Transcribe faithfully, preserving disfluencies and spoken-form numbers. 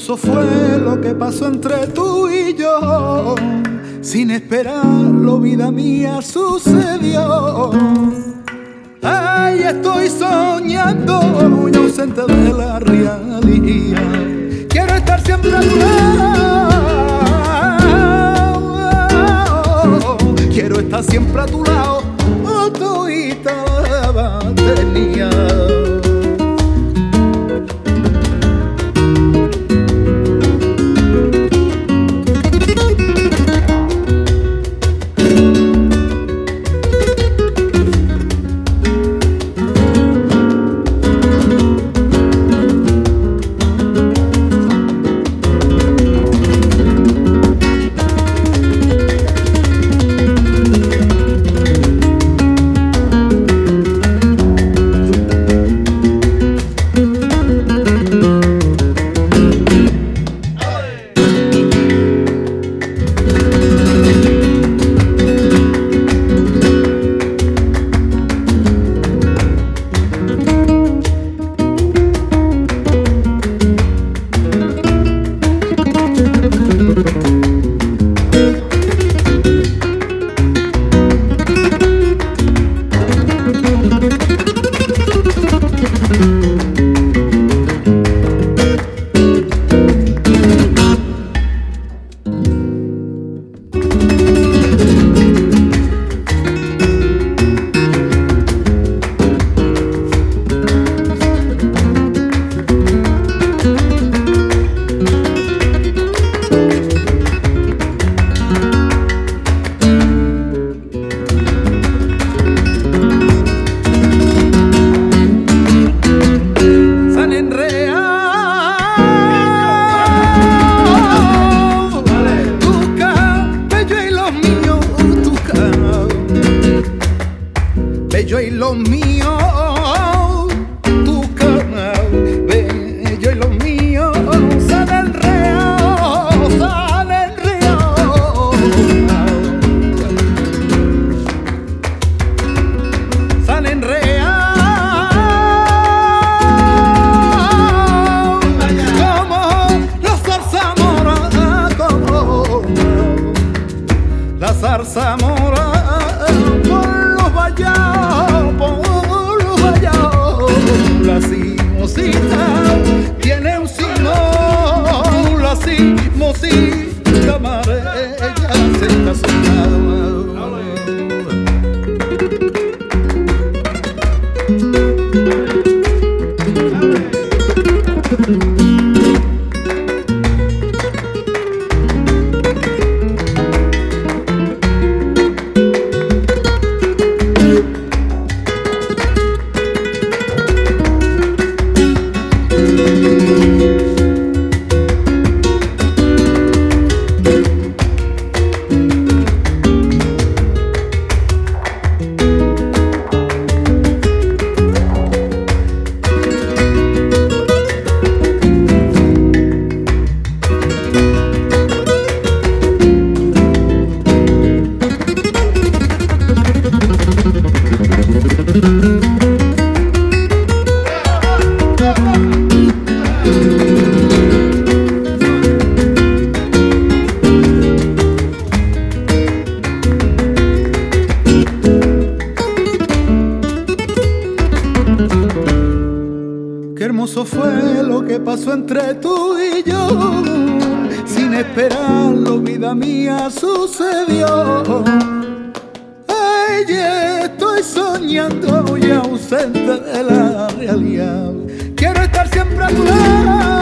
hermoso fue lo que pasó entre tú y yo. Sin esperarlo, vida mía, sucedió. Ay, estoy soñando y ausente de la realidad. Quiero estar siempre a tu lado. Quiero estar siempre a tu lado. Oh, todita tenía. Bello y lo mío, tu cama, bello y lo mío, sale el reo, sale el reo. Sale en reo, como la zarzamora, como la zarzamora. La cimosita tiene un simón, la cimosita amarilla se está sonando. Qué hermoso fue lo que pasó entre tú y yo. Sin esperarlo, vida mía, sucedió. Ay, estoy soñando y ausente de la realidad. Quiero estar siempre a tu lado.